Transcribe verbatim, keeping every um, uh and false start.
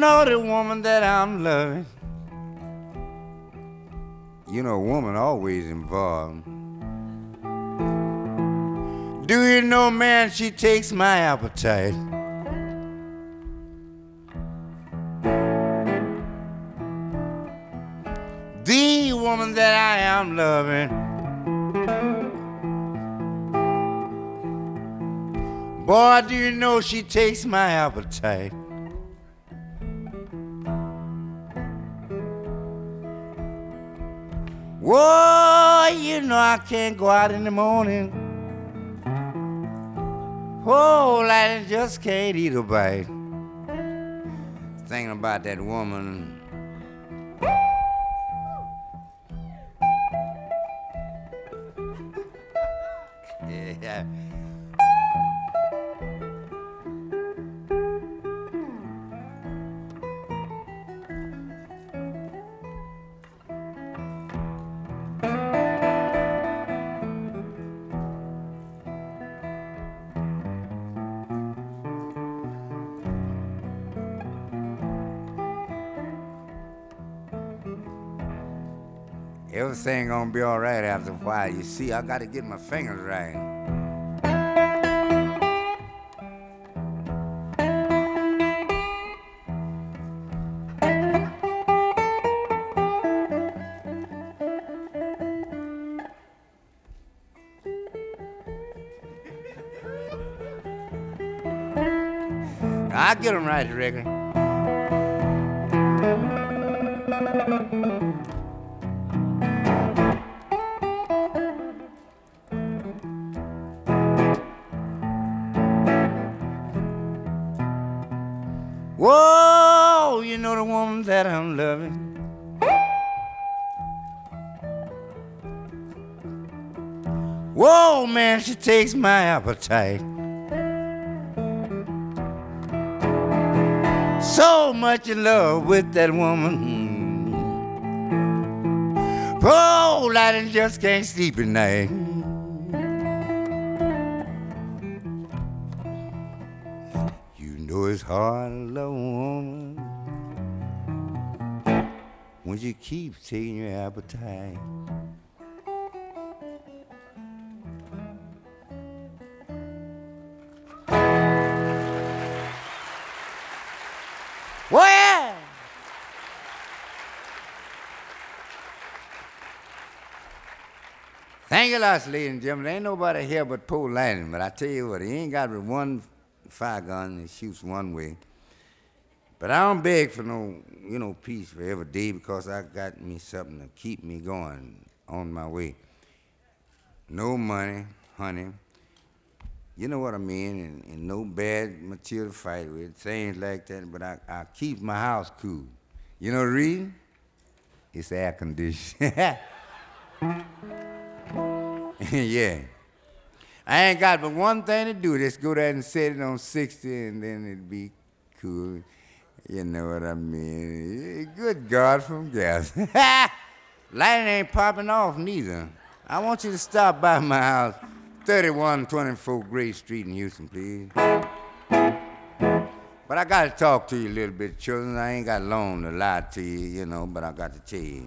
know the woman that I'm loving? You know, a woman always involved. Do you know, man, she takes my appetite. The woman that I am loving, boy, do you know she takes my appetite. Whoa, you know I can't go out in the morning. Oh, I just can't eat a bite. Thinking about that woman. Yeah. Everything gonna be all right after a while. You see, I gotta get my fingers right. I'll get them right, Ricky. Whoa, you know the woman that I'm loving. Whoa, man, she takes my appetite. So much in love with that woman. Oh, I just can't sleep at night. You know it's hard to love a woman when she keeps taking your appetite. Well, thank you lots, ladies and gentlemen. There ain't nobody here but Poe Landon, but I tell you what, he ain't got but one fire gun, he shoots one way. But I don't beg for no, you know, peace for every day because I got me something to keep me going on my way. No money, honey. You know what I mean, and, and no bad material to fight with, things like that, but I, I keep my house cool. You know the reason? It's air conditioned. Yeah. I ain't got but one thing to do, just go there and set it on sixty and then it'd be cool. You know what I mean? Good God from gas. Lighting ain't popping off neither. I want you to stop by my house. thirty-one twenty-four Gray Street in Houston, please. But I got to talk to you a little bit, children. I ain't got long to lie to you, you know, but I got to tell you.